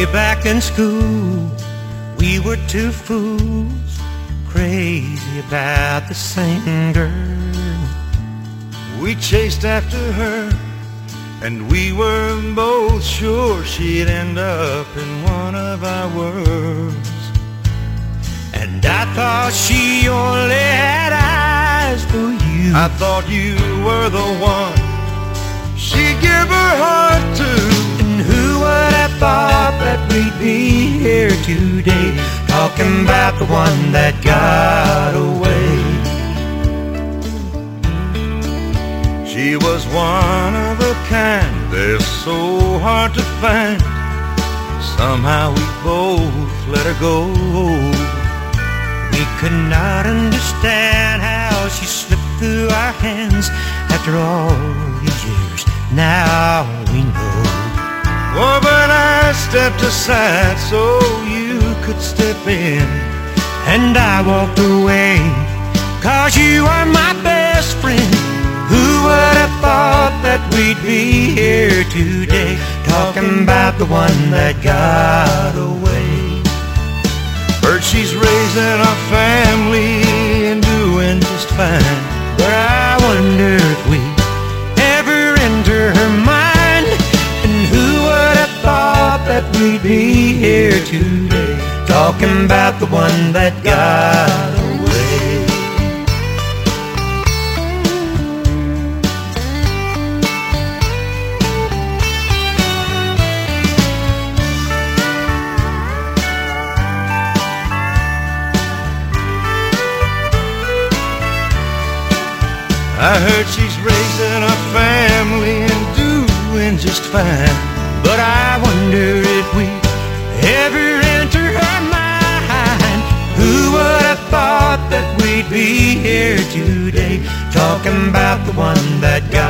Way back in school, we were two fools, crazy about the same girl. We chased after her, and we were both sure she'd end up in one of our worlds. And I thought she only had eyes for you. I thought you were the one she'd give her heart to. And who would have thought that we'd be here today, talking about the one that got away? She was one of a kind, they're so hard to find. Somehow we both let her go. We could not understand how she slipped through our hands after all these years. Now we know. Oh, but I stepped aside so you could step in, and I walked away, 'cause you are my best friend. Who would have thought that we'd be here today, talking about the one that got away? Heard she's raising our family and doing just fine, but I wonder if we ever enter her mind. And who would have thought that we'd be here today, talking about the one that got away? I heard she's raising our family and doing just fine, but I wonder if we ever enter her mind. Who would have thought that we'd be here today, talking about the one that got